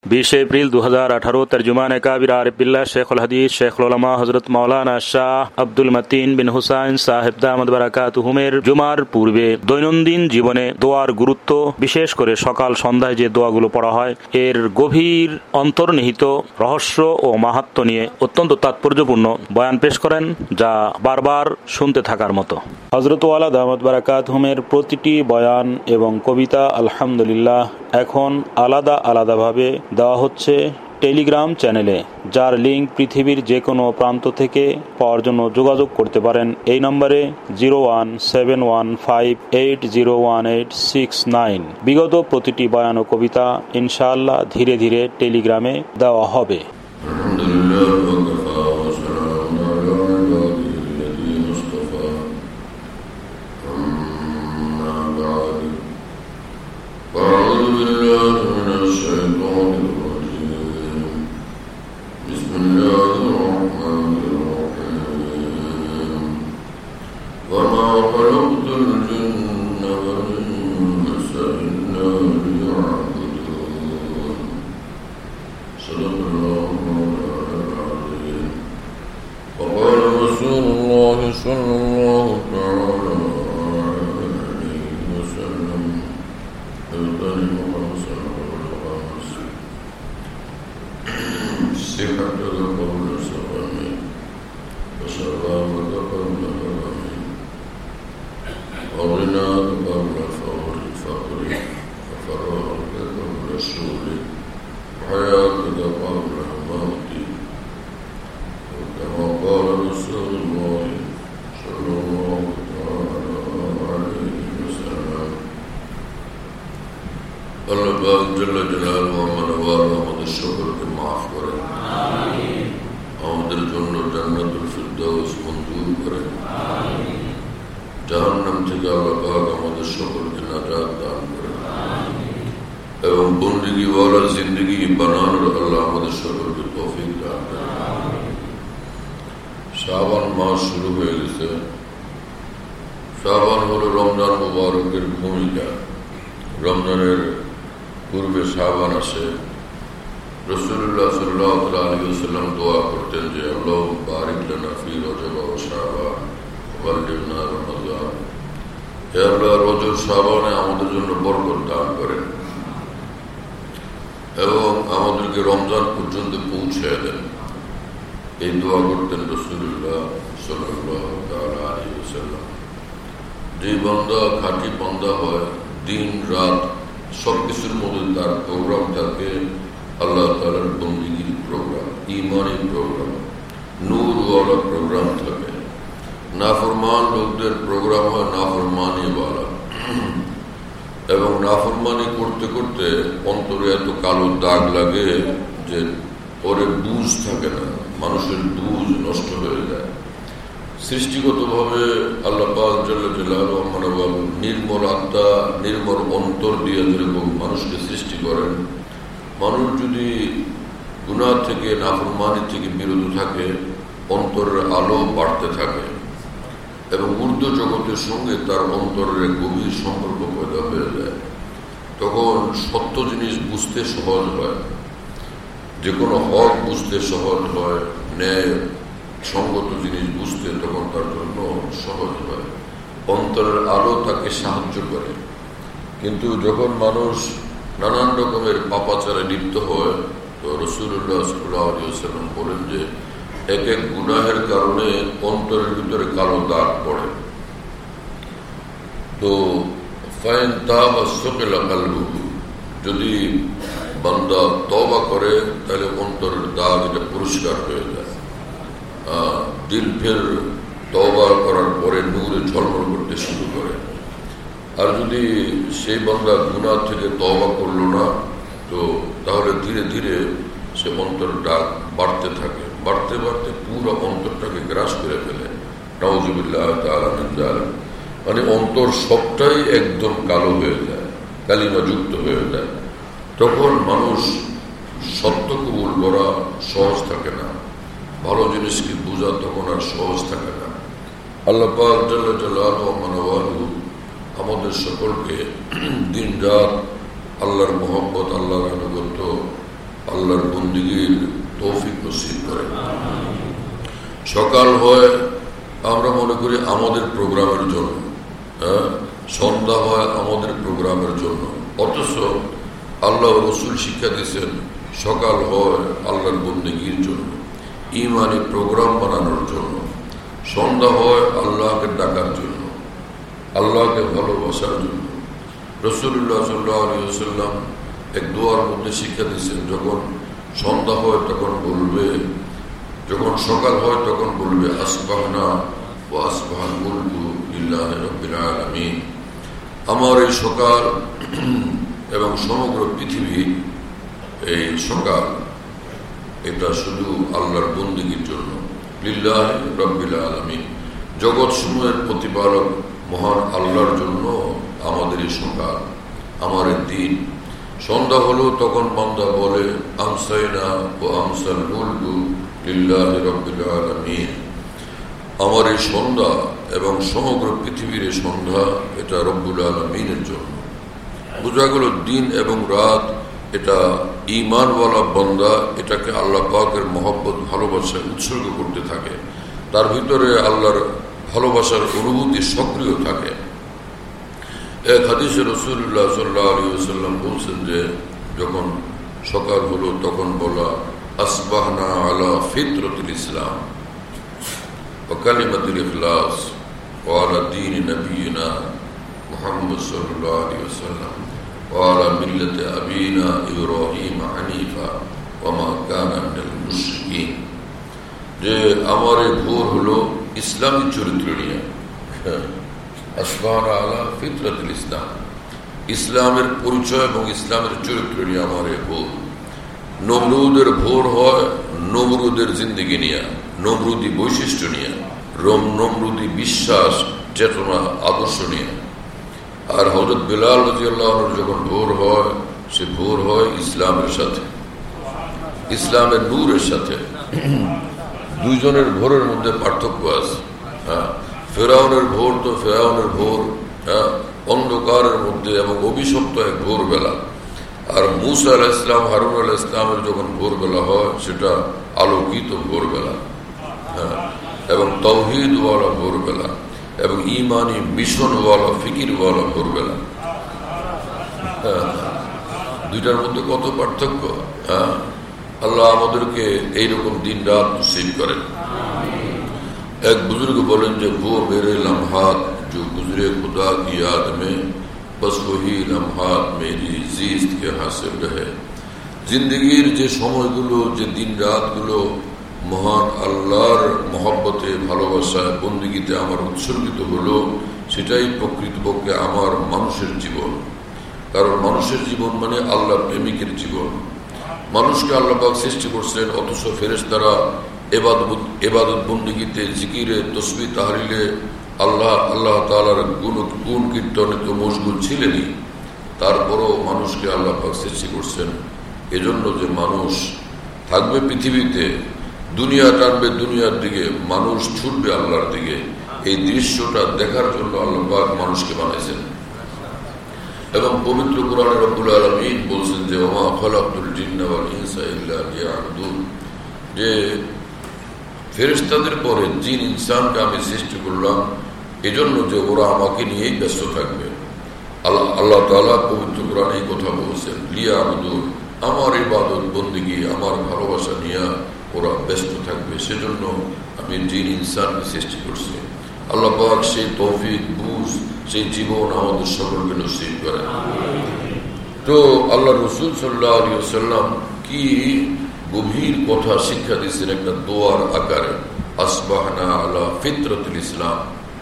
20 April 2018 তরজুমান কাবির আরিফ বিল্লাহ শেখুল হাদিস শেখুল উলামা হযরত মাওলানা শাহ আব্দুল মতিন বিন হুসাইন সাহেব দামাত বারাকাতুহুমের জুমার পূর্বে দৈনন্দিন জীবনে দোয়ার গুরুত্ব, বিশেষ করে সকাল সন্ধ্যায় যে দোয়াগুলো পড়া হয়, এর গভীর অন্তর্নিহিত রহস্য ও মাহাত্ম্য নিয়ে অত্যন্ত তাৎপর্যপূর্ণ বয়ান পেশ করেন, যা বারবার শুনতে থাকার মতো। হযরত ওয়ালা দামাত বারাকাতুহুমের প্রতিটি বয়ান এবং কবিতা আলহামদুলিল্লাহ এখন আলাদা আলাদাভাবে দেওয়া হচ্ছে টেলিগ্রাম চ্যানেলে, যার লিঙ্ক পৃথিবীর যে কোনো প্রান্ত থেকে পাওয়ার জন্য যোগাযোগ করতে পারেন এই নম্বরে 017158018669। বিগত প্রতিটি বয়ান ও কবিতা ইনশাআল্লাহ ধীরে ধীরে টেলিগ্রামে দেওয়া হবে। শাবান মাস শুরু হয়ে গেছে। শাবান হলো রমজান মুবারকের ভূমিকা। রমজানের পূর্বে শাবান আসে। রাসূলুল্লাহ সাল্লাল্লাহু আলাইহি ওয়াসাল্লাম দোয়া করতেন যে আল্লাহুম্মা বারিক লানা ফি রজব ওয়া শাবান ওয়া বাল্লিগনা রমাদান। হে আল্লাহ, রজব শাবানে আমাদের জন্য বরকত দান করেন এবং আমাদেরকে রমজান পর্যন্ত পৌঁছে দেন। এই দোয়া করতেন রাসূলুল্লাহ সাল্লাল্লাহু আলাইহি ওয়াসাল্লাম। যে বান্দা খাঁটি বান্দা হয়, দিন রাত সবকিছুর মধ্যে তার প্রোগ্রাম থাকে আল্লাহ তাআলার বন্দেগীর প্রোগ্রাম, ঈমানি প্রোগ্রাম, নূরওয়ালা প্রোগ্রাম থাকে। নাফরমান লোকদের প্রোগ্রাম হয় নাফরমানি ওয়ালা, এবং নাফরমানি করতে করতে অন্তরে এত কালো দাগ লাগে যে পরে বুঝ থাকে না, মানুষের বুঝ নষ্ট হয়ে যায়। সৃষ্টিগতভাবে আল্লাহ পাক জাল্লা জালালুহু নির্মল আত্মা, নির্মল অন্তর দিয়ে যেরকম মানুষকে সৃষ্টি করেন, মানুষ যদি গুনাহ থেকে, নাফরমানি থেকে বিরত থাকে, অন্তরের আলো বাড়তে থাকে এবং ঊর্ধ্ব জগতের সঙ্গে তার অন্তরের গভীর সম্পর্ক পয়দা হয়ে যায়। তখন সত্য জিনিস বুঝতে সহজ হয়, যে কোনো হক বুঝতে সহজ হয়, ন্যায় সঙ্গত জিনিস বুঝতে তখন তার জন্য সহজ হয়। অন্তরের আলো তাকে সাহায্য করে। কিন্তু যখন মানুষ নানান রকমের পাপাচারে লিপ্ত হয়, তো রাসূলুল্লাহ সাল্লাল্লাহু আলাইহি ওয়াসাল্লাম বলেন যে এক এক গুনাহের কারণে অন্তরের ভিতরে কালো দাগ পড়ে। তো ফাইন তাবা সুকিলা কলবুহু, যদি বান্দা তওবা করে তাহলে অন্তরের দাগ এটা পরিষ্কার হয়ে যায়। দিল ফের তওবা করার পরে নূরে ঝলমল করতে শুরু করে। আর যদি সেই বান্দা গুনাহ থেকে তওবা করলো না, তো তাহলে ধীরে ধীরে সে অন্তরের দাগ বাড়তে থাকে, বাড়তে বাড়তে পুরো অন্তরটাকে গ্রাস করে ফেলে। নাউযুবিল্লাহ তাআলা মিন যালিক, মানে অন্তর সবটাই একদম কালো হয়ে যায়, কালিমা যুক্ত হয়ে যায়। তখন মানুষ সত্য কবুল করা সহজ থাকে না, ভালো জিনিসকে বোঝা তখন আর সহজ থাকে না। আল্লাহ পাক জাল্লা জালালুহু আমাদের সকলকে দিন রাত আল্লাহর মহব্বত, আল্লাহর আনুগত্য, আল্লাহর বন্দেগীর তৌফিক নসিব করে। সকাল হয় আমরা মনে করি আমাদের প্রোগ্রামের জন্য, সন্ধ্যা হয় আমাদের প্রোগ্রামের জন্য, অথচ আল্লাহ রসুল শিক্ষা দিয়েছেন সকাল হয় আল্লাহর বন্দেগীর জন্য, ইমানি প্রোগ্রাম বানানোর জন্য, সন্ধ্যা হয় আল্লাহকে ডাকার জন্য, আল্লাহকে ভালোবাসার জন্য। রাসূলুল্লাহ সাল্লাল্লাহু আলাইহি ওয়াসাল্লাম এক দোয়ার মধ্যে শিক্ষা দিয়েছেন, যখন সন্ধ্যা হয় তখন বলবে, যখন সকাল হয় তখন বলবে আসবাহনা ওয়া আসবাহাল মুলকু লিল্লাহি রাব্বিল আলামিন। আমার এই সকাল এবং সমগ্র পৃথিবী, এই সকাল এটা শুধু আল্লাহর বন্দেগীর জন্য, লিল্লাহি রাব্বিল আলামিন, জগৎ সমূহের প্রতিপালক মহান আল্লাহর জন্য আমাদের এই সকাল, আমার এই দিন। সন্ধ্যা হলো তখন বান্দা বলে আমসাইনা ও আমসাল মুলকু লিল্লাহি রাব্বিল আলামিন। আমার এই সন্ধ্যা এবং সমগ্র পৃথিবীর এই সন্ধ্যা এটা রব্বুল আলামিনের জন্য। বোঝা গেল দিন এবং রাত এটা ঈমানওয়ালা বান্দা এটাকে আল্লাহ পাকের মহব্বত ভালোবাসায় উৎসর্গ করতে থাকে, তার ভিতরে আল্লাহর ভালোবাসার অনুভূতি সক্রিয় থাকে। এক হাদিসে রাসূলুল্লাহ সাল্লাল্লাহু আলাইহি ওয়াসাল্লাম বলছেন যে যখন সকাল হলো তখন বলা আসবাহনা আলা ফিতরাতিল ইসলাম ওয়া কালিমাতুল ইখলাস ওয়া আলা দীন নবিয়িনা মুহাম্মদ সাল্লাল্লাহু আলাইহি ওয়াসাল্লাম ওয়া আলা মিল্লাতি আবিনা ইব্রাহিম হানিফা ওয়া মা কানা মিনাল মুশরিকিন। যে আমার এই ভোর হলো ইসলামী চরিত্র নিয়ে, আসবাহনা আলা ফিতরাতিল ইসলাম, ইসলামের পরিচয় এবং ইসলামের চরিত্র নিয়ে আমার এই ভোর। নমরুদের ভোর হয় নমরুদের জিন্দেগি নিয়ে, নমরুদি বৈশিষ্ট্য নিয়ে, নমরুদি বিশ্বাস চেতনা আদর্শ নিয়ে। আর হযরত বেলাল রাদিয়াল্লাহু আনহু যখন ভোর হয়, সে ভোর হয় ইসলামের সাথে, ইসলামের নূরের সাথে। দুইজনের ভোরের মধ্যে পার্থক্য আছে। ফেরাউনের ভোর তো ফেরাউনের ভোর, অন্ধকারের মধ্যে এবং অভিশপ্ত এক ভোরবেলা। আর মূসা আলাইহিস সালাম হারুন আলাইহিস সালামের যখন ভোরবেলা হয় সেটা আলোকিত ভোরবেলা, এবং তাওহীদওয়ালা ভোরবেলা এবং ঈমানি মিশনওয়ালা ফিকিরওয়ালা ভোরবেলা। দুইটার মধ্যে কত পার্থক্য! আল্লাহ আমাদেরকে এইরকম দিন রাত নসিব করেন। এক বুজুর্গ বলেন যে वो मेरे लम्हात जो गुजरे खुदा की याद में बस वही लम्हात मेरी जीस्त के हासिल रहे। जिंदगीर যে সময়গুলো, যে দিন রাতগুলো মহান আল্লাহর মহব্বতে ভালোবাসায় বন্দেগীতে আমার উৎসর্গিত হলো, সেটাই প্রকৃতপক্ষে আমার মানুষের জীবন। কারণ মানুষের জীবন মানে আল্লাহ প্রেমিকের জীবন। মানুষকে আল্লাহ পাক সৃষ্টি করছেন, অথচ ফেরেশতারা ইবাদত বন্দেগীতে, জিকিরে, তসবিহ তাহলিলে, আল্লাহ তাআলার গুণ কীর্তনে তো মশগুল ছিলেনই। তারপরও মানুষকে আল্লাহ পাক সৃষ্টি করছেন এজন্য যে মানুষ থাকবে পৃথিবীতে, দুনিয়া টানবে দুনিয়ার দিকে, মানুষ ছুটবে আল্লাহর দিকে। এই দৃশ্যটা দেখার জন্য আল্লাহ পাক মানুষকে বানাইছেন। এবং পবিত্র কোরআনে রব্বুল আলামিন বলছেন যে ওমা খালাকতুল জিন্না ওয়াল ইনসা ইল্লা লিয়াবুদুন, যে ফেরেশতাদের পরে জিন ইনসানকে আমি সৃষ্টি করলাম এজন্য যে ওরা আমাকে নিয়েই ব্যস্ত থাকবে। আল্লাহ তাআলা পবিত্র কোরআনে এই কথা বলছেন, লিয়াবুদুন, আমার ইবাদত বন্দেগী, আমার ভালোবাসা নিয়ে ওরা ব্যস্ত থাকবে, সেজন্য আমি জিন ইনসানকে সৃষ্টি করছি। আল্লাহ পাক সেই তৌফিক, বুঝ, সেই জীবন আমাদের সকলকে নসিব করেন। তো আল্লাহ রাসূল সাল্লাল্লাহু আলাইহি ওয়াসাল্লাম কি গভীর কথা শিক্ষা দিয়েছেন একটা দোয়ার আকারে, আসবাহনা আলা ফিতরাতিল ইসলাম,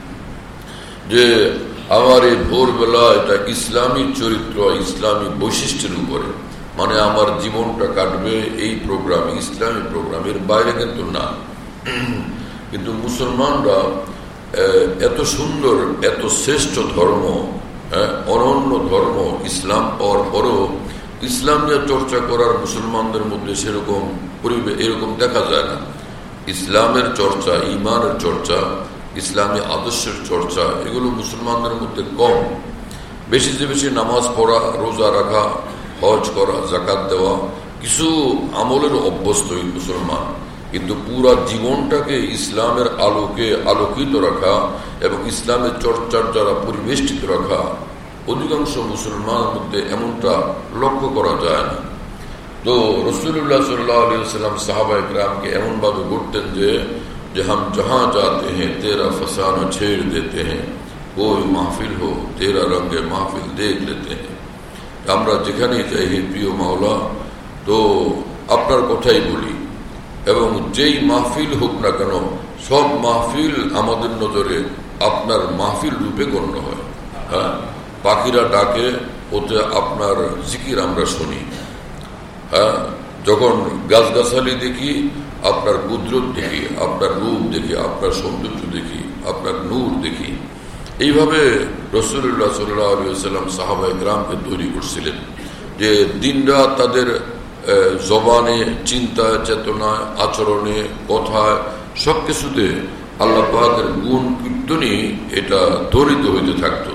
যে আমার এই ভোরবেলা এটা ইসলামী চরিত্র, ইসলামী বৈশিষ্ট্যের উপরে, মানে আমার জীবনটা কাটবে এই প্রোগ্রামে, ইসলামী প্রোগ্রামের বাইরে কিন্তু না। কিন্তু মুসলমানরা এত সুন্দর, এত শ্রেষ্ঠ ধর্ম, অনন্য ধর্ম ইসলাম পাওয়ার পরও ইসলাম নিয়ে চর্চা করার মুসলমানদের মধ্যে সেরকম পরিবেশ এরকম দেখা যায় না। ইসলামের চর্চা, ঈমানের চর্চা, ইসলামী আদর্শের চর্চা, এগুলো মুসলমানদের মধ্যে কম। বেশি যে বেশি নামাজ পড়া, রোজা রাখা, হজ করা, যাকাত দেওয়া, কিছু আমলের অভ্যস্ত মুসলমান, কিন্তু পুরা জীবনটাকে ইসলামের আলোকে আলোকিত রাখা এবং ইসলামের চর্চার দ্বারা পরিবেষ্টিত রাখা অধিকাংশ মুসলমানের মধ্যে এমনটা লক্ষ্য করা যায় না। তো রাসূলুল্লাহ সাল্লাল্লাহু আলাইহি ওয়াসাল্লাম সাহাবায়ে কেরামকে এমন ভাবে গড়তেন যে हम जहां जाते हैं तेरा फसाना छेड़ देते हैं, कोई महफिल हो तेरा रंगे महफिल देख लेते हैं। আমরা যেখানেই যাই হে প্রিয় মাওলা, তো আপনার কথাই বলি, এবং যেই মাহফিল হোক না কেন সব মাহফিল আমাদের নজরে আপনার মাহফিল রূপে গণ্য হয়। হ্যাঁ, পাখিরা ডাকে, ওতে আপনার জিকির আমরা শুনি। হ্যাঁ, যখন গাছগাছালি দেখি আপনার কুদরত দেখি, আপনার রূপ দেখি, আপনার সৌন্দর্য দেখি, আপনার নূর দেখি। এইভাবে রাসূলুল্লাহ সাল্লাল্লাহু আলাইহি ওয়াসাল্লাম সাহাবায়ে কেরামকে তৈরি করছিলেন যে দিনরাত তাদের জবানে, চিন্তায়, চেতনায়, আচরণে, কথায়, সবকিছুতে আল্লাহ পাকের গুণ কীর্তনই এটা ত্বরিত হইতে থাকতো।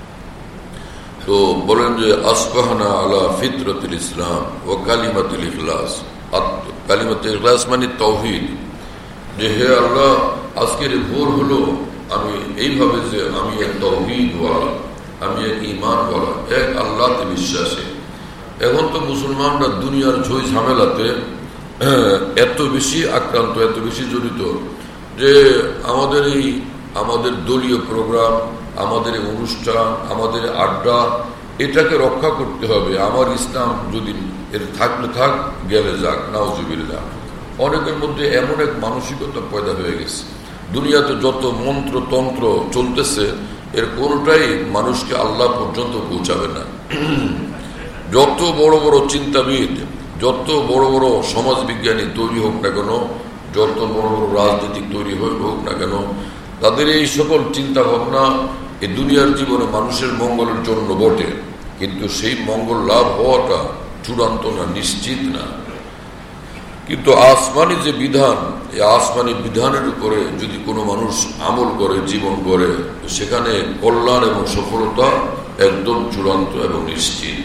তো বলেন যে আসবাহনা আলা ফিতরাতিল ইসলাম ও কালিমাতুল ইখলাস। কালিমাতুল ইখলাস মানে তাওহীদ, যে হে আল্লাহ আজকের ভোর হলো আমি এইভাবে যে আমি এক তাওহীদ ওয়ালা, আমি এক ঈমান ওয়ালা, এক আল্লাহতে বিশ্বাসী। এখন তো মুসলমানরা দুনিয়ার ঝই ঝামেলাতে এত বেশি আক্রান্ত, এত বেশি জড়িত যে আমাদের দলীয় প্রোগ্রাম, আমাদের অনুষ্ঠান, আমাদের আড্ডা, এটাকে রক্ষা করতে হবে। আমার ইসলাম যদি এর থাকলে থাক, গেলে যাক, নাউজুবিল্লাহ। অনেকের মধ্যে এমন এক মানসিকতা পয়দা হয়ে গেছে, দুনিয়াতে যত মন্ত্র তন্ত্র চলতেছে এর কোনোটাই মানুষকে আল্লাহ পর্যন্ত পৌঁছাবে না। যত বড় বড় চিন্তাবিদ, যত বড় বড় সমাজবিজ্ঞানী তৈরি হোক না কেন, যত বড় বড় রাজনীতিক তৈরি হোক না কেন, তাদের এই সকল চিন্তা ভাবনা এই দুনিয়ার জীবনে মানুষের মঙ্গলের জন্য বটে, কিন্তু সেই মঙ্গল লাভ হওয়াটা চূড়ান্ত না, নিশ্চিত না। কিন্তু আসমানি যে বিধান, এই আসমানি বিধানের উপরে যদি কোনো মানুষ আমল করে, জীবন গড়ে, সেখানে কল্যাণ এবং সফলতা একদম চূড়ান্ত এবং নিশ্চিত।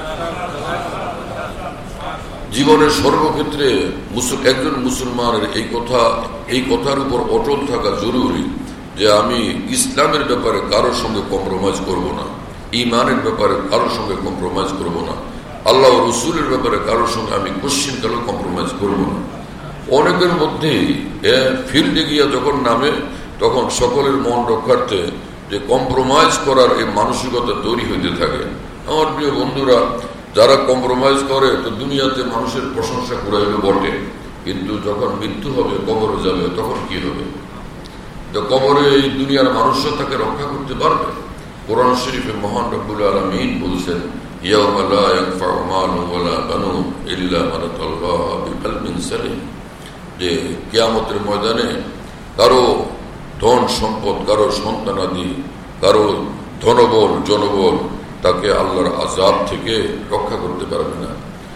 জীবনের সর্বক্ষেত্রে একজন মুসলমানের এই কথার উপর অটল থাকা জরুরি যে আমি ইসলামের ব্যাপারে কারোর সঙ্গে কম্প্রোমাইজ করব না, ঈমানের ব্যাপারে কারোর সঙ্গে কম্প্রোমাইজ করব না, আল্লাহ রসুলের ব্যাপারে কারোর সঙ্গে আমি কোশ্চিনকালে কম্প্রোমাইজ করব না। অনেকের মধ্যেই ফিল্ডে গিয়া যখন নামে তখন সকলের মন রক্ষার্থে যে কম্প্রোমাইজ করার এই মানসিকতা তৈরি হইতে থাকে। আমার প্রিয় বন্ধুরা, যারা কম্প্রোমাইজ করে তো দুনিয়াতে মানুষের প্রশংসা কুড়াইবে বটে, কিন্তু যখন মৃত্যু হবে, কবরে যাবে, তখন কি হবে? তো কবরে এই দুনিয়ার মানুষরা তাকে রক্ষা করতে পারবে? কোরআন শরীফে মহান রব্বুল আলামিন বলছেন, ইয়াওমা লা ইয়ানফাউ মালুন ওয়ালা বানুন ইল্লা মান আতাল্লাহ বিকলবিন সালিম, যে কিয়ামতের ময়দানে কারো ধন সম্পদ, কারো সন্তানাদি, কারো ধনবল জনবল তাকে আল্লাহর আযাব থেকে রক্ষা করতে পারবে না।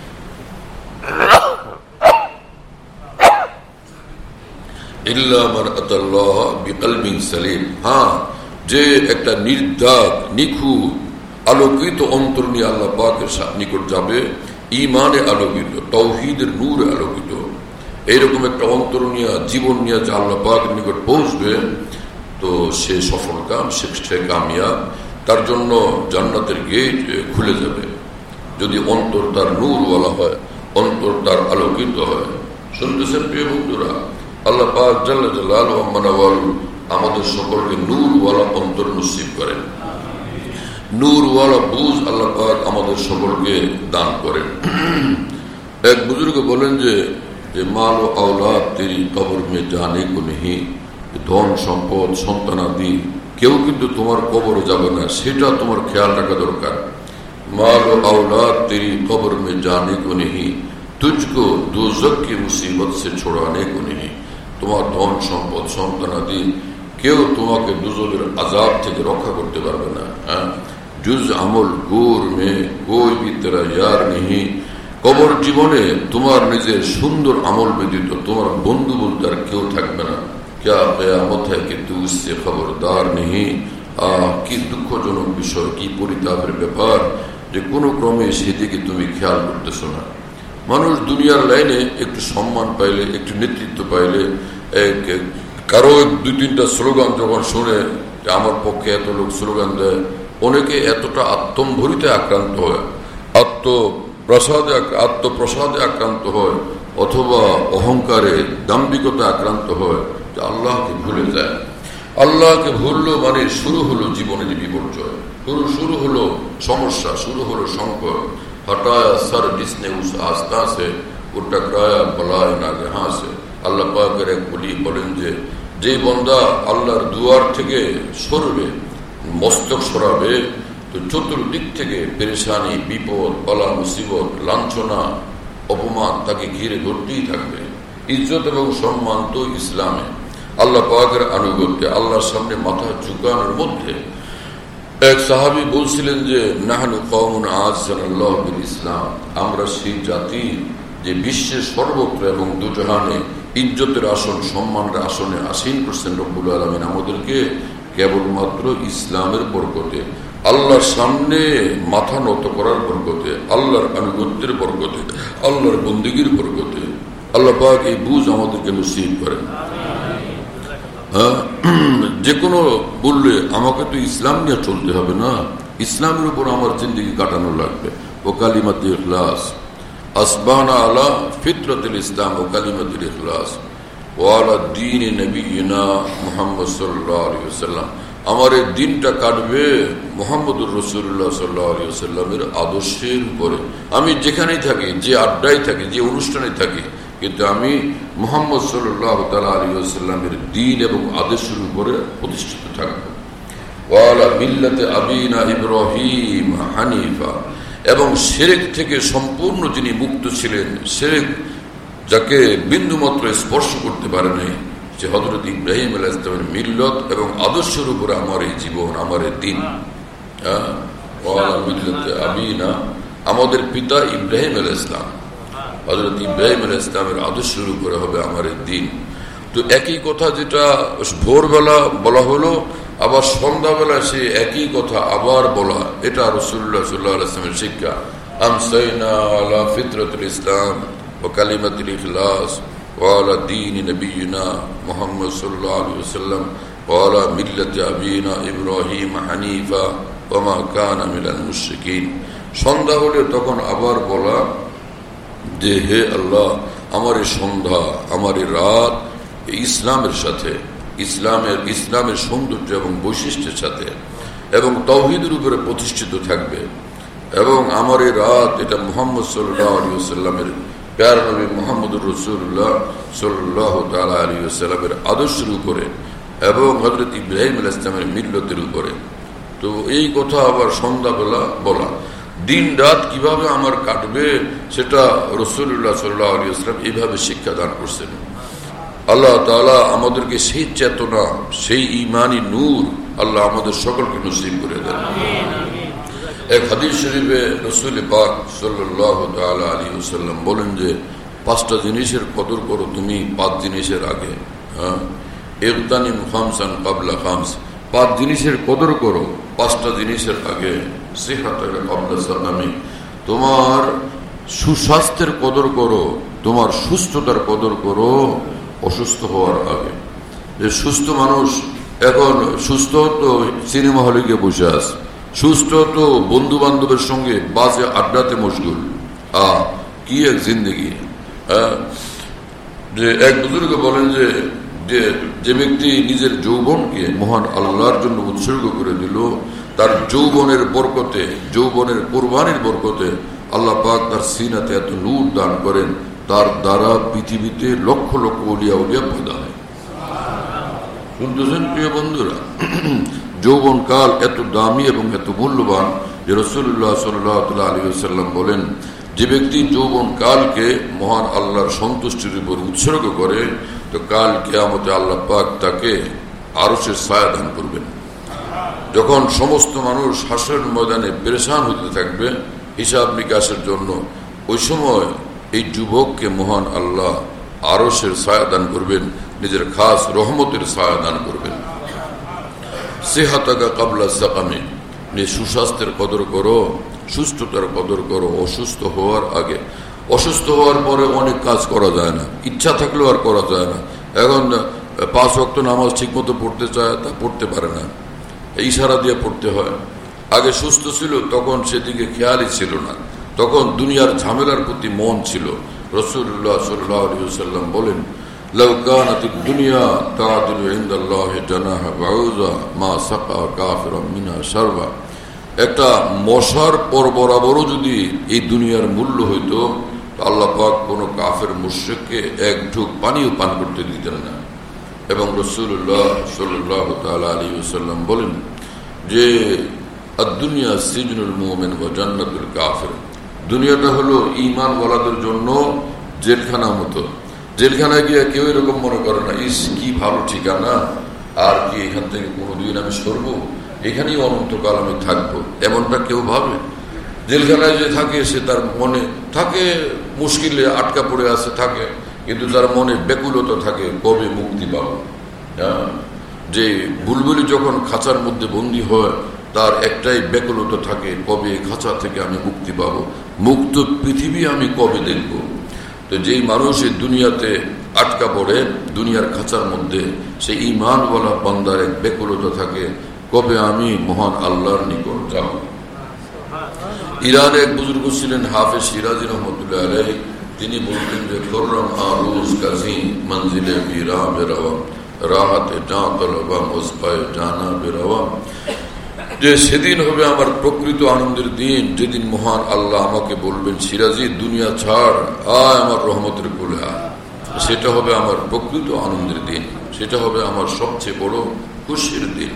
ইল্লা মান আতাল্লাহ বিকলবিন সালিম, হ্যাঁ, যে একটা নির্দাগ, নিখুঁত, আলোকিত অন্তর নিয়ে আল্লাহ পাকের নিকট যাবে, ঈমানে আলোকিত, তাওহীদের নূরে আলোকিত, এইরকম একটা অন্তর নিয়ে, জীবন নিয়ে যে আল্লাহ পাকের নিকট পৌঁছবে, তো সে সফল কাম, সে কামিয়াব। তার জন্য জান্নাতের গেট খুলে যাবে যদি অন্তর তার নূরওয়ালা হয়, অন্তর তার আলোকিত হয়। শুনতেছেন প্রিয় বন্ধুরা, আল্লাহ পাক জাল্লা জালালুহু ওয়া মানাওয়ালু আমাদের সকলকে নূরওয়ালা অন্তর নসিব করেন, নূরওয়ালা বুঝ আল্লাহ পাক আমাদের সকলকে দান করেন। এক বুজুর্গ বলেন যে মাল ও আওলাদ তেরি কবর মে জানে কো নেহি, ধন সম্পদ সন্তানাদি কেউ কিন্তু তোমার কবরে যাবে না, সেটা তোমার খেয়াল রাখা দরকার। মাল ও আওলাদ তেরি কবর মে জানে কো নেহি, তুঝকো দোজখ কি মুসিবত সে ছোড়ানে কো নেহি, তোমার ধন সম্পদ সন্তানাদি কেউ তোমাকে দুজখের আযাব থেকে রক্ষা করতে পারবে না। হ্যাঁ, জুজ আমল গোর মে কোই ভি তেরা ইয়ার নেহি, কবর জীবনে তোমার নিজের সুন্দর আমল ব্যতীত তোমার বন্ধু বলতে আর কেউ থাকবে না। क्या क़यामत है कि तू इससे खबरदार नहीं। কি দুঃখজনক বিষয়, কি পরিতাপের ব্যাপার যে কোনো ক্রমে সেদিকে তুমি খেয়াল করতেছো না। মানুষ দুনিয়ার লাইনে একটু সম্মান পাইলে, একটু নেতৃত্ব পাইলে, কারো 2-3টা স্লোগান যখন শুনে আমার পক্ষে এত লোক স্লোগান দেয়, অনেকে এতটা আত্মম্ভরিতে আক্রান্ত হয়, আত্মপ্রসাদে আক্রান্ত হয়, অথবা অহংকারে দাম্ভিকতা আক্রান্ত হয়, যে আল্লাহকে ভুলে যায়। আল্লাহকে ভুললো মানে শুরু হলো জীবনের বিপর্যয়, শুরু হলো সমস্যা, শুরু হলো সংকট। হটায়া সর জিসনে উস আস্থা সে উটকরায়া বলায় না জহাঁ সে। আল্লাহ পাকের এক বলি বলেন যে বন্দা আল্লাহর দুয়ার থেকে সরবে, মস্তক সরাবে, তো চতুর্দিক থেকে পেরেশানি, বিপদ, বালা, মুসিবত, লাঞ্ছনা, অপমান তাকে ঘিরে ধরতেই থাকবে। ইজ্জত এবং সম্মান তো ইসলামে, আল্লাহ পাকের আনুগত্যে, আল্লাহর সামনে মাথা ঝুঁকানোর মধ্যে। এক সাহাবী বলছিলেন যে নাহনু কওমুন আ'আজ্জানাল্লাহু বিল ইসলাম, আমরা সেই জাতি যে বিশ্বের সর্বত্র এবং দুজাহানে ইজ্জতের আসন, সম্মানের আসনে আসীন করছেন রব্বুল আলামিন আমাদেরকে কেবলমাত্র ইসলামের বরকতে, আল্লাহর সামনে মাথা নত করার বরকতে, আল্লাহর আনুগত্যের বরকতে, আল্লাহর বন্দেগীর বরকতে। আল্লাহ পাক এই বুঝ আমাদেরকে নসিব করেন। যে কোনো বললে আমাকে তো ইসলাম নিয়ে চলতে হবে না, ইসলামের উপর আমার জিন্দেগি কাটানো লাগবে। ও কালিমাতুল ইখলাস আসবানা আলা ফিতরাতুল ইসলাম ও কালিমাতুল ইখলাস ওয়া আলা দ্বীন নবিয়িনা মুহাম্মদ সাল্লাল্লাহু আলাইহি ওয়াসাল্লাম। আমার এই দিনটা কাটবে মুহাম্মদুর রাসূলুল্লাহ সাল্লাল্লাহু আলাইহি ওয়াসাল্লামের আদর্শের উপরে। আমি যেখানেই থাকি, যে আড্ডায় থাকি, যে অনুষ্ঠানে থাকি, কিন্তু আমি মুহাম্মদ সাল্লাল্লাহু তাআলা আলাইহি ওয়াসাল্লামের দ্বীন এবং আদর্শের উপরে প্রতিষ্ঠিত থাকব। ওয়া আলা মিল্লাতি আবিনা ইব্রাহিম হানিফা, এবং শিরক থেকে সম্পূর্ণ যিনি মুক্ত ছিলেন, শিরক যাকে বিন্দুমাত্র স্পর্শ করতে পারে নাই, যে হযরত ইব্রাহিম আলাইহিস সালামের মিল্লত এবং আদর্শের উপরে আমার এই জীবন, আমার এই দিন। ওয়া আলা মিল্লাতি আবিনা, আমাদের পিতা ইব্রাহিম আলাইহিস সালাম, হযরত ইব্রাহিম আলাইহিস সালামের আদর্শের উপরে হবে আমার দিন। তো একই কথা যেটা ভোরবেলা বলা হলো, আবার সন্ধ্যাবেলা সে একই কথা আবার বলা, এটা রাসূলুল্লাহ সাল্লাল্লাহু আলাইহি ওয়াসাল্লামের শিক্ষা। আমসাইনা আলা ফিতরাতুল ইসলাম ওয়া কালিমাতুল ইখলাস ওয়া আলা দীনি নবিয়িনা মুহাম্মদ সাল্লাল্লাহু আলাইহি ওয়াসাল্লাম ওয়া আলা মিল্লাতি আবিনা ইব্রাহিম হানিফা ওয়া মা কানা মিনাল মুশরিকিন। সন্ধ্যা হলে তখন আবার বলা যে হে আল্লাহ, আমার এই সন্ধ্যা, আমার এই রাত ইসলামের সাথে, ইসলামের সৌন্দর্য এবং বৈশিষ্ট্যের সাথে এবং তাওহীদের উপরে প্রতিষ্ঠিত থাকবে, এবং আমার এই রাত এটা মুহাম্মদ সাল্লাল্লাহু আলাইহি ওয়াসাল্লামের প্যারা নবী মুহাম্মদুর রাসূলুল্লাহ সাল্লাল্লাহু তাআলা আলাইহি ওয়াসাল্লামের আদর্শের উপরে এবং হযরত ইব্রাহিম আলাইহিস সালামের মিল্লতের উপরে। তো এই কথা আবার সন্ধ্যাবেলা বলা। দিন রাত কিভাবে আমার কাটবে সেটা রাসূলুল্লাহ সাল্লাল্লাহু আলাইহি ওয়াসাল্লাম এইভাবে শিক্ষা দান করছেন। আল্লাহ তাআলা আমাদেরকে সেই চেতনা, সেই ঈমানি নূর আল্লাহ আমাদের সকলকে নসিব করে দেন। এক হাদিস শরীফে রাসূল পাক সাল্লাল্লাহু তাআলা আলাইহি ওয়াসাল্লাম বলেন যে 5টা জিনিসের কদর করো তুমি 5 জিনিসের আগে। ইগতানিম খামসান ক্বাবলা খামস, 5 জিনিসের কদর করো 5টা জিনিসের আগে। সিহাতাকা ক্বাবলা সাকামি, তোমার সুস্বাস্থ্যের কদর করো, তোমার সুস্থতার কদর করো অসুস্থ হওয়ার আগে। যে সুস্থ মানুষ এখন সুস্থ তো সিনেমা হলে গিয়ে বসে আছে, সুস্থ তো বন্ধু বান্ধবের সঙ্গে বাসে আড্ডাতে মশগুল। কি এক জিন্দগি। যে এক বুজুর্গ বলেন যে যে ব্যক্তি নিজের যৌবনকে মহান আল্লাহর জন্য উৎসর্গ করে দিল, তার যৌবনের বরকতে, যৌবনের কোরবানির বরকতে আল্লাহ পাক তার সিনাতে এত নূর দান করেন, তার দ্বারা পৃথিবীতে লক্ষ লক্ষ ওলিয়া উলিয়া পয়দা হয়। শুনতেছেন প্রিয় বন্ধুরা? যৌবন কাল এত দামি এবং এত মূল্যবান যে রাসূলুল্লাহ সাল্লাল্লাহু আলাইহি ওয়াসাল্লাম বলেন, যে ব্যক্তি যৌবন কালকে মহান আল্লাহর সন্তুষ্টির উপর উৎসর্গ করে, তো কাল কিয়ামতে আল্লাহ পাক তাকে আরশের ছায়া দান করবেন। যখন সমস্ত মানুষ হাসরের ময়দানে পেরেশান হতে থাকবে হিসাব নিকাশের জন্য, ওই সময় এই যুবককে মহান আল্লাহ আরশের ছায়া দান করবেন, নিজের খাস রহমতের ছায়া দান করবেন। সিহাতাকা ক্বাবলা সাকামি, সুস্বাস্থ্যের কদর করো, সুস্থতার কদর করো অসুস্থ হওয়ার আগে। অসুস্থ হওয়ার পরে অনেক কাজ করা যায় না, ইচ্ছা থাকলেও আর করা যায় না। এখন 5 ওয়াক্ত নামাজ ঠিক মতো পড়তে চায়, তা পড়তে পারে না, ইশারা দিয়ে পড়তে হয়। আগে সুস্থ ছিল, তখন সেদিকে খেয়ালই ছিল না, তখন দুনিয়ার ঝামেলার প্রতি মন ছিল। রাসূলুল্লাহ সাল্লাল্লাহু আলাইহি ওয়াসাল্লাম বলেন, লাউ কানাতিদ দুনিয়া তাআদিলু ইনদাল্লাহি জানাহা বাউযা মা সাকা কাফিরুম মিনহা শারবা। একটা মশার পর বরাবরও যদি এই দুনিয়ার মূল্য হইতো, আল্লাহ পাক কোন কাফের মুশরিককে এক ঢুক পানিও পান করতে দিতেন না। এবং রাসূলুল্লাহ সাল্লাল্লাহু তাআলা আলাইহি ওয়াসাল্লাম বলেন যে আদ-দুনিয়া সিজনুল মুমিন ওয়া জান্নাতুল কাফির। দুনিয়াটা হলো ঈমান ওয়ালাদের জন্য জেলখানা মতো। জেলখানায় গিয়ে কেউ এরকম মনে করে না, ইস কি ভালো ঠিকানা, আর কি এখান থেকে কোনোদিন আমি সরবো, এখানেই অনন্তকাল আমি থাকবো, এমনটা কেউ ভাবে? জেলখানায় যে থাকে সে তার মনে থাকে মুশকিলে আটকা পড়ে আছে থাকে, কিন্তু তার মনে ব্যাকুলতা থাকে কবে মুক্তি পাবো। যে বুলবুলি যখন খাঁচার মধ্যে বন্দী হয়, তার একটাই ব্যাকুলতা থাকে, কবে খাঁচা থেকে আমি মুক্তি পাবো, মুক্ত পৃথিবী আমি কবে দেখব। তো যেই মানুষ এই দুনিয়াতে আটকা পড়ে দুনিয়ার খাঁচার মধ্যে, সেই ঈমানওয়ালা বান্দার এক ব্যাকুলতা থাকে, কবে আমি মহান আল্লাহর নিকট যাব। ইরানে এক বুজুর্গ ছিলেন হাফেজ শিরাজি রহমতুল্লাহ আলাইহি, তিনি বলতেন যে খুররম আরুজ কাজী মঞ্জিলে বিরা বেরওয়া রাহাতে জা তলবা মুসকায়ে জানা বেরওয়া। যে সেদিন হবে আমার প্রকৃত আনন্দের দিন, যেদিন মহান আল্লাহ আমাকে বলবেন, সিরাজি দুনিয়া ছাড়, আয় আমার রহমতের কোলে আয়। সেটা হবে আমার প্রকৃত আনন্দের দিন, সেটা হবে আমার সবচেয়ে বড় খুশির দিন।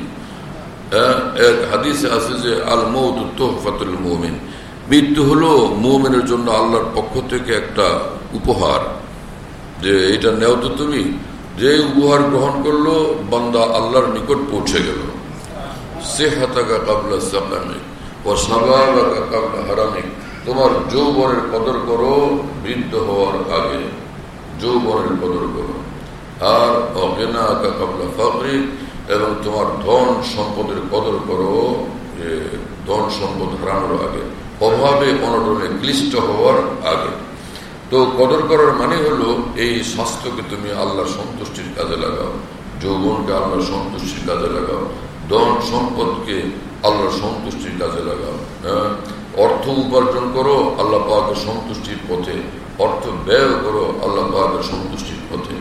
এক হাদিসে আছে যে আল মউত তুহফাতুল মুমিন, মৃত্যু হলো মুমিনের জন্য আল্লাহর পক্ষ থেকে একটা উপহার, যে এটা নেও তো তুমি। যে উপহার গ্রহণ করলো, বান্দা আল্লাহর নিকট পৌঁছে গেল। সেহাতাকা কাবলা সাকামিক ও শাবাবাকা কাবলা হারামিক, তোমার যৌবনের কদর করো বৃদ্ধ হওয়ার আগে, যৌবনের কদর করো। আর অগিনাকা কাবলা ফাকরিক, এবং তোমার ধন সম্পদের কদর করো ধন সম্পদ হারানোর আগে, অভাবে অনটনে ক্লিষ্ট হওয়ার আগে। তো কদর করার মানে হলো এই স্বাস্থ্যকে তুমি আল্লাহর সন্তুষ্টির কাজে লাগাও, যৌবনকে আল্লাহর সন্তুষ্টির কাজে লাগাও, ধন সম্পদকে আল্লাহর সন্তুষ্টির কাজে লাগাও। অর্থ উপার্জন করো আল্লাহ পাকের সন্তুষ্টির পথে, অর্থ ব্যয় করো আল্লাহ পাকের সন্তুষ্টির পথে।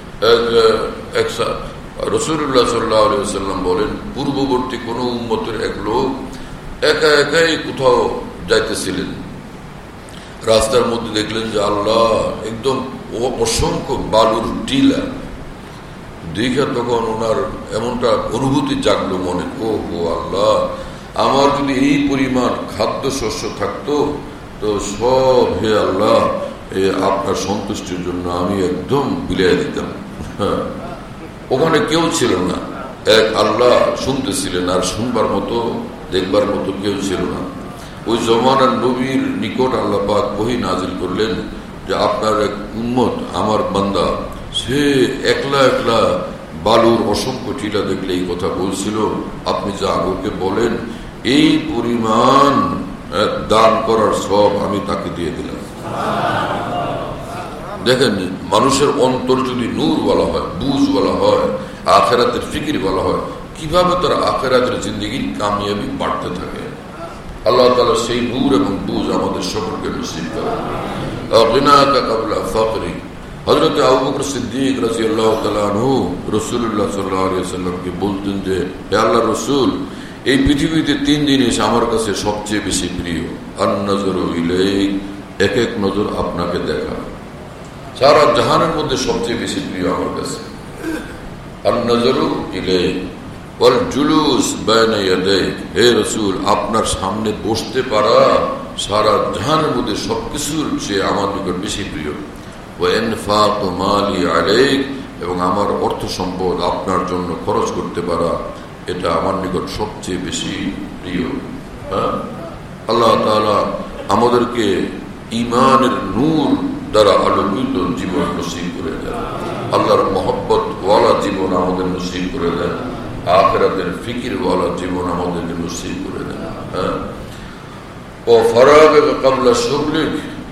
রাসূলুল্লাহ সাল্লাল্লাহু আলাইহি ওয়াসাল্লাম বলেন, পূর্ববর্তী কোন উম্মতের এক লোক একা একাই কোথাও যাইতেছিলেন, রাস্তার মধ্যে দেখলেন যে আল্লাহ একদম অসংখ্য বালুর টিলা। দেখে তখন ওনার এমনটা অনুভূতি জাগলো মনে, ও আল্লাহ, আমার যদি এই পরিমাণ খাদ্য শস্য থাকতো, তো সব হে আল্লাহ আপনার সন্তুষ্টির জন্য আমি একদম বিলিয়ে দিতাম। ওখানে কেউ ছিল না, এক আল্লাহ শুনতেছিলেন, আর শুনবার মতো দেখবার মতো কেউ ছিল না। ওই জমানার নবীর নিকট আল্লাহ পাক ওহী নাজিল করলেন যে আপনার এক উম্মত আমার বান্দা, সে একলা একলা বালুর অসংখ্য টিলা দেখলে এই কথা বলছিল, আপনি যা ওকে বলেন এই পরিমাণ দান করার সব আমি তাকে দিয়ে দিলাম। দেখেন, মানুষের অন্তর যদি নূর বলা হয়, বুঝ বলা হয়, আখেরাতের ফিকির বলা হয়, কিভাবে তার আখেরাতের জিন্দগির কামিয়াবি বাড়তে থাকে। আল্লাহ তাআলা সেই নূর এবং বুঝ আমাদের সকলকে নসিব করেন। হযরত আবু বকর সিদ্দিক রাদিয়াল্লাহু তাআলা আনহু রাসূলুল্লাহ সাল্লাল্লাহু আলাইহি ওয়াসাল্লামকে বলতেন যে, হে আল্লাহর রাসূল, এই পৃথিবীতে 3 জিনিস আমার কাছে সবচেয়ে বেশি প্রিয়। আন-নাযরু ইলাইক, এক এক নজর আপনাকে দেখা। সারা জাহানের মধ্যে সবচেয়ে বেশি প্রিয় আমার কাছে আন-নাযরু ইলাইক ওয়াল জুলুস বাইনা ইয়াদাইক, হে রাসূল, আপনার সামনে বসতে পারা সারা জাহানের মধ্যে সবকিছুর চেয়ে আমার নিকট বেশি প্রিয়। ওয়া ইনফাকু মালি আলাইক, এবং আমার অর্থ সম্পদ আপনার জন্য খরচ করতে পারা, এটা আমার নিকট সবচেয়ে বেশি প্রিয়। আল্লাহ তাআলা আমাদেরকে ঈমানের নূর দ্বারা আলোকিত জীবন নসিব করে দেন, আল্লাহর মহব্বত ওয়ালা জীবন আমাদের নসিব করে দেন, আখিরাতের ফিকির ওয়ালা জীবন আমাদেরকে নসিব করে দেন। ও ফারাগ ক্বাবলা শুগলিক,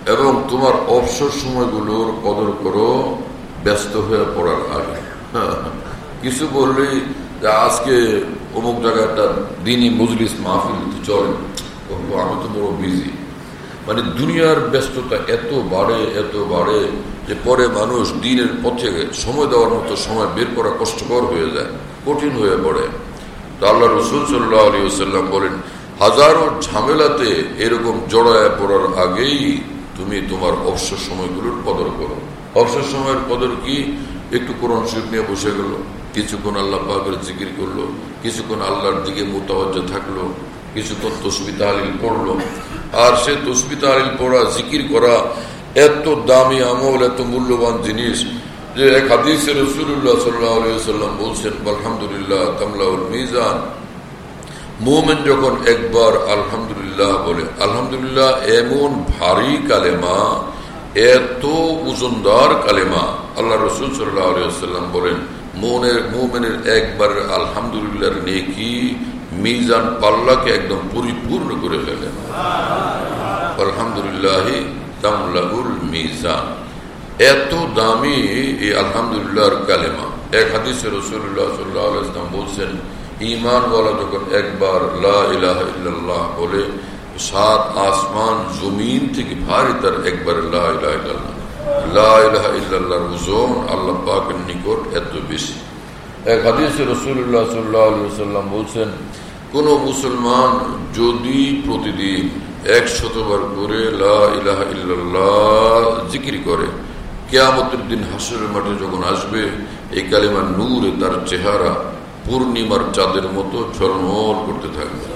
এবং তোমার অবসর সময়গুলোর কদর করো ব্যস্ত হয়ে পড়ার আগে। কিছু বললেই যে আজকে অমুক জায়গায় একটা দিনই মজলিস মাহফিল চলে, আমি তো বড় বিজি। মানে দুনিয়ার ব্যস্ততা এত বাড়ে যে পরে মানুষ দিনের পথে সময় দেওয়ার মতো সময় বের করা কষ্টকর হয়ে যায়, কঠিন হয়ে পড়ে। তো আল্লাহ রাসূল সাল্লাল্লাহু আলাইহি ওয়াসাল্লাম বলেন, হাজারো ঝামেলাতে এরকম জড়ায় পড়ার আগেই তুমি তোমার অবসর সময়গুলোর কদর করো। অবসর সময়ের কদর কি? একটু কোরআন শরীফ নিয়ে বসে গেল, কিছুক্ষণ আল্লাহ পাকের জিকির করলো, কিছুক্ষণ আল্লাহর দিকে মুতাওয়াজ্জা থাকলো, কিছুক্ষণ তাসবিহ তাহলিল পড়লো। আর সে তাসবিহ তাহলিল পড়া, জিকির করা এত দামি আমল, এত মূল্যবান জিনিস যে এক হাদিসে রাসূলুল্লাহ সাল্লাল্লাহু আলাইহি ওয়াসাল্লাম বলছেন, আলহামদুলিল্লাহ তামলাউল মিজান। মুমিন যখন একবার আলহামদুলিল্লাহ বলে, আলহামদুলিল্লাহ এমন ভারী কালেমা, এত ওজনদার কালেমা, আল্লাহ রাসূল সাল্লাল্লাহু আলাইহি ওয়াসাল্লাম বলেন মুমিনের একবার আলহামদুলিল্লাহর নেকি মিজান পাল্লাকে একদম পরিপূর্ণ করে ফেলে। আলহামদুলিল্লাহ তামলাউল মিজান, এত দামি এই আলহামদুলিল্লাহর কালেমা। এক হাদিসে রাসূলুল্লাহ সাল্লাল্লাহু আলাইহি ওয়াসাল্লাম বলছেন, ঈমানওয়ালা যখন একবার লা ইলাহা ইল্লাল্লাহ বলে, সাত আসমান জমিন থেকে ভারী তার একবার লা ইলাহা ইল্লাল্লাহ। লা ইলাহা ইল্লাল্লাহর ওজন আল্লাহ পাকের নিকট এত বেশি। এক হাদিসে রাসূলুল্লাহ সাল্লাল্লাহু আলাইহি ওয়াসাল্লাম বলছেন, কোন মুসলমান যদি প্রতিদিন 100 বার করে লা ইলাহা ইল্লাল্লাহ জিকির করে, কিয়ামতের দিন হাসরের মাঠে যখন আসবে, এই কালেমার নূরে তার চেহারা পূর্ণিমার চাঁদের মতো ঝলমল করতে থাকবে।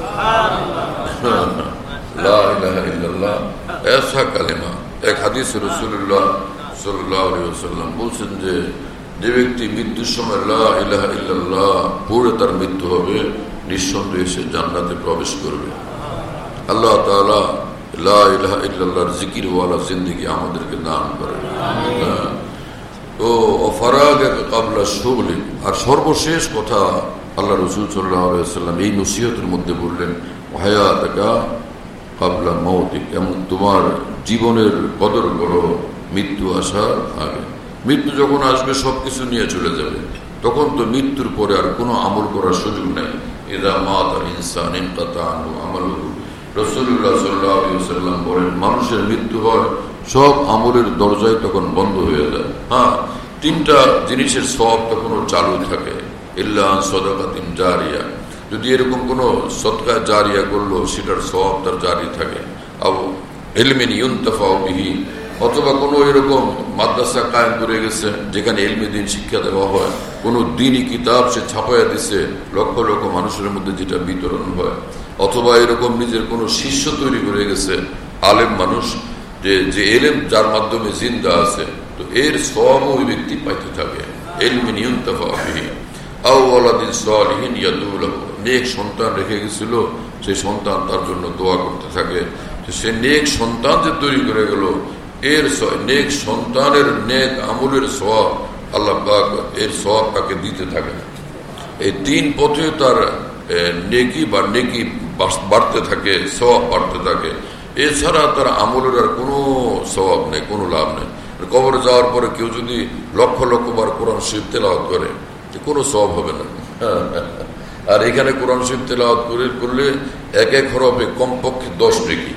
লা ইলাহা ইল্লাল্লাহ এসা কালেমা। এক হাদিসে রাসূলুল্লাহ সাল্লাল্লাহু আলাইহি ওয়াসাল্লাম বলছেন যে ব্যক্তি মৃত্যুর সময় লা ইলাহা ইল্লাল্লাহ পড়ে তার মৃত্যু হবে, নিঃসন্দেহে সে জান্নাতে প্রবেশ করবে। আল্লাহ তাআলা লা ইলাহা ইল্লাল্লাহর জিকিরওয়ালা জিন্দেগি আমাদেরকে দান করেন। আর সর্বশেষ কথা আল্লাহ রাসূল সাল্লাল্লাহু আলাইহি ওয়াসাল্লাম এই নসিহতের মধ্যে বললেন, হায়াতাকা ক্বাবলা মাউতিক, এবং তোমার জীবনের কদর করো মৃত্যু আসার আগে। মৃত্যু যখন আসবে সবকিছু নিয়ে চলে যাবে, তখন তো মৃত্যুর পরে আর কোনো আমল করার সুযোগ নেই। ইযা মাতাল ইনসান ইনকাতা আনহু আমালুহু, রাসূলুল্লাহ সাল্লাল্লাহু আলাইহি ওয়াসাল্লাম বলেন, মানুষের মৃত্যু হয়, সব আমলের দরজায় তখন বন্ধ হয়ে যায়। হ্যাঁ, 3টা জিনিসের সওয়াব তখনও চালু থাকে। ইল্লা সাদাকাতিন জারিয়া, যদি এরকম কোনো সদকা জারিয়া করলো সেটার সওয়াব তার জারি থাকে। আও ইলমিন ইউনতাফাউ বিহি, অথবা কোনো এরকম মাদ্রাসা কায়েম করে গেছে যেখানে ইলমে দ্বীন শিক্ষা দেওয়া হয়, কোনো দ্বীনি কিতাব সে ছাপাইয়া দিছে, লক্ষ লক্ষ মানুষের মধ্যে যেটা বিতরণ হয়, অথবা এরকম নিজের কোনো শিষ্য তৈরি করে গেছে আলেম মানুষ, যে এলেম যার মাধ্যমে জিন্দা আছে, তো এর সওয়াব ওই ব্যক্তি পাইতে থাকে। ইলমিন ইউনতাফাউ বিহি আও ওয়ালাদিন সালিহিন ইয়াদউ লাহু, নেক সন্তান রেখে গেছিল, সেই সন্তান তার জন্য দোয়া করতে থাকে। সে নেক সন্তান যে তৈরি করে গেল, এর নেক সন্তানের নেক আমলের সওয়াব আল্লাহ পাক এর সওয়াব তাকে দিতে থাকে। এই 3 পথে তার নেকি বাড়তে থাকে, সওয়াব বাড়তে থাকে। এছাড়া তার আমলের আর কোনো সওয়াব নেই, কোনো লাভ নেই। কবরে যাওয়ার পরে কেউ যদি লক্ষ লক্ষ বার কোরআন শরীফ তেলাওয়াত করে, কোনো সওয়াব হবে না। আর এখানে কোরআন শরীফ তেলাওয়াত করলে এক হরফে কমপক্ষে 10 নেকি।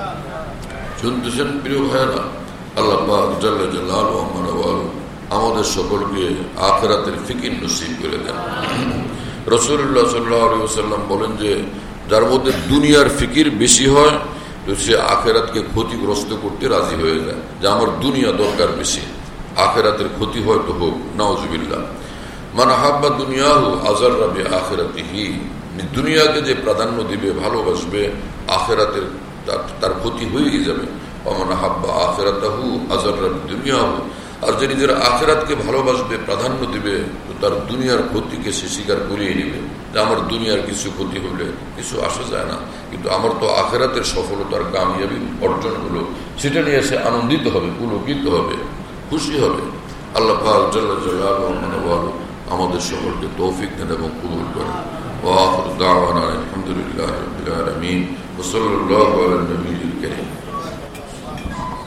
শুনতেছেন প্রিয় ভাইয়েরা, আল্লাহ পাক জাল্লা জালালুহু ওয়া মাওলাহু আমাদের সকলকে আখিরাতের ফিকির নসিব করে দেন। রাসূলুল্লাহ সাল্লাল্লাহু আলাইহি ওয়াসাল্লাম বলেন যে যার মধ্যে দুনিয়ার ফিকির বেশি হয়, তো সে আখিরাতকে ক্ষতিগ্রস্ত করতে রাজি হয়ে যায়, যে আমার দুনিয়া দরকার বেশি, আখিরাতের ক্ষতি হয়তো হোক, নাউজুবিল্লাহ। মান হাব্বা দুনিয়াহু আযাররা বিআখিরাতিহি, দুনিয়াকে যে প্রাধান্য দিবে, ভালোবাসবে, আখিরাতের তার ক্ষতি হয়েই যাবে। ওমান হাব্বা আখিরাতাহু আযাররা বিদুনিয়াহু, আর যে নিজের আখিরাতকে ভালোবাসবে, প্রাধান্য দিবে, তো তার দুনিয়ার ক্ষতিকে সে স্বীকার করিয়ে নেবে, যে আমার দুনিয়ার কিছু ক্ষতি হলে কিছু আসা যায় না, কিন্তু আমার তো আখিরাতের সফলতার কামিয়াবি অর্জন হলো, সেটা নিয়ে সে আনন্দিত হবে, পুলকিত হবে, খুশি হবে। আল্লাহ পাক জাল্লা জালালুহু ওয়া মাওলাহু আমাদের সকলকে তৌফিক দেন এবং কবুল করেন। ওয়া আখিরু দাওয়ানা আলহামদুলিল্লাহি রাব্বিল আলামিন ওয়া সাল্লাল্লাহু আলা নবিয়্যিল কারীম।